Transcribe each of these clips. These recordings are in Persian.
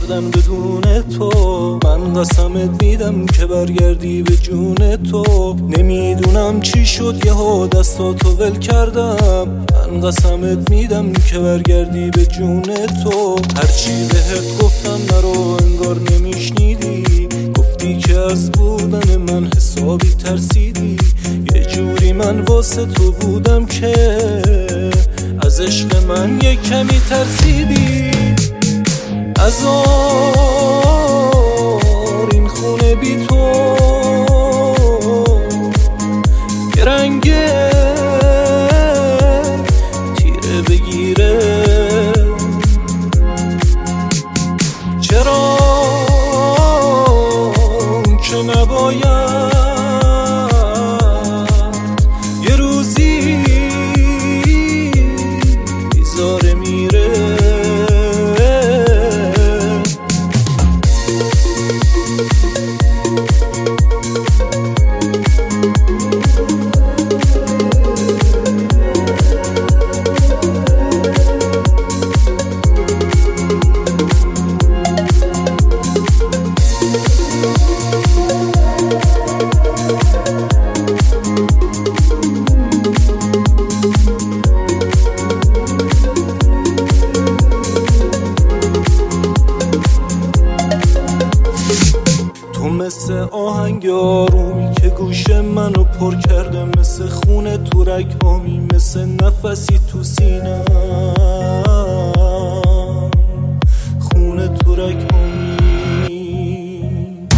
کردن بدون تو. من قسمت میدم که برگردی به جون تو. نمیدونم چی شد یهو دستاتو ول کردم. من قسمت میدم که برگردی به جون تو. هرچی بهت گفتم نرو انگار نمیشنیدی. گفتی که از بودن من حسابی ترسیدی. یه جوری من واسه تو بودم که از عشق من یه کمی ترسیدی. هزار این خونه بی تو که رنگ تیره بگیره. چرا که نباید یه روزی بیزاره میره. مثل آهنگ آرومی که گوش منو پر کرده. مثل خونه تو رگ‌هامی، مثل نفسی تو سینم. خونه تو رگ‌هامی.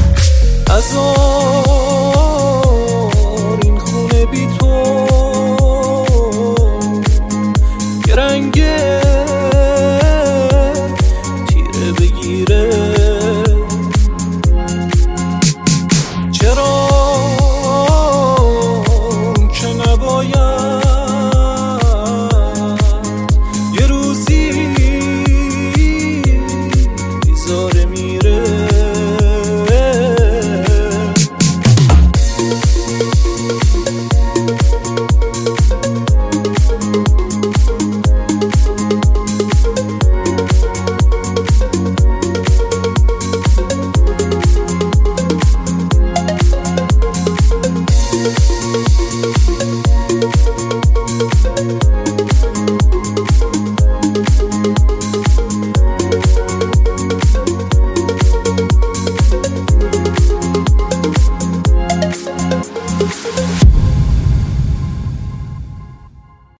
هزار این خونه بی تو که رنگ